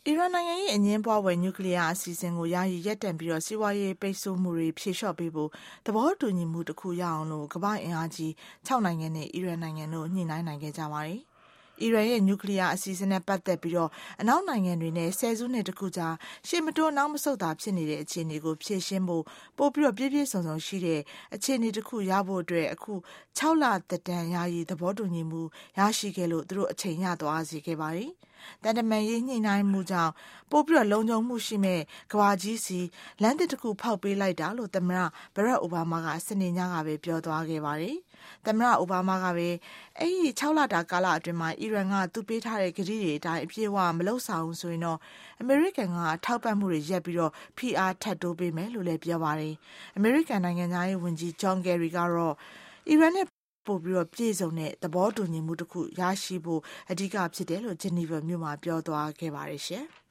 အီရန်နိုင်ငံရဲ့အငြင်းပွားဖွယ်နျူကလ িয়ার အစီအစဉ်ကိုယာယီရပ်တန့်ပြီးစီးပွားရေးပိတ်ဆို့မှုတွေဖြေလျှော့ပေးဖို့သဘောတူညီမှုတစ်ခုရအောင်လို့ကမ္ဘာ့အင်အားကြီး6နိုင်ငံနဲ့အီရန်နိုင်ငံတို့ညှိနှိုင်းနိုင်ခဲ့ကြပါတယ်။အီရန်ရဲ့နျူကလ িয়ার အစီအစဉ်နဲ့ပတ်သက်ပြီးအနောက်နိုင်ငံတွေနဲ့ဆယ်စုနှစ်တစ်ခုကြာရှေ့မတိုးနောက်မဆုတ်သာဖြစ်နေတဲ့အခြေအနေကိုဖြေရှင်းဖို့ပိုပြီးပြည့်ပြည့်စုံစုံရှိတဲ့အခြေအနေတစ်ခုရဖို့အတွက်အခု6လသက်တမ်းယာယီသဘောတူညီမှုရရှိခဲ့လို့သူတို့အချိန်ရသွားစေခဲ့ပါတယ်။တန်တမာရေးညှိနှိုင်းမှုကြောင့်ပိုပြီးလုံခြုံမှုရှိမဲ့ကဘာကြီးစီလမ်းတစ်ခုဖောက်ပေးလိုက်တာလို့သမ္မတဘရက်အိုဘားမားကစနေညကပဲပြောသွားခဲ့ပါတယ်။သမ္မတအိုဘားမားကပဲအဲ့ဒီ6လတာကာလအတွင်းမှာအီရန်ကသူပေးထားတဲ့ကတိတွေအတိုင်းအပြည့်အဝမလုပ်ဆောင်ဆိုရင်တော့အမေရိကန်ကထောက်ပံ့မှုတွေရပ်ပြီးဖိအားထပ်တိုးပေးမယ်လို့လည်းပြောပါတယ်။အမေရိကန်နိုင်ငံသားရေးဝန်ကြီးဂျွန်ကယ်ရီကတော့အီရန်နဲ့ပို့ပြီးပြည့်စုံတဲ့သဘောတူညီမှုတစ်ခုရရှိဖို့အဓိကဖြစ်တယ်လို့ဂျနီဗာမြို့မှာပြောသွားခဲ့ပါတယ်ရှင်။